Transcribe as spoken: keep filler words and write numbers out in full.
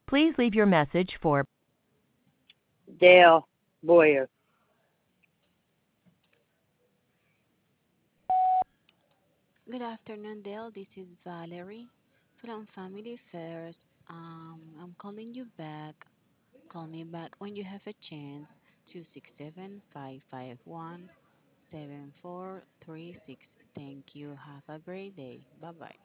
Please leave your message for Dale Boyer. Good afternoon, Dale. This is Valerie from Family First. Um, I'm calling you back. Call me back when you have a chance. Two six seven five five one seven four three six. Thank you. Have a great day. Bye bye.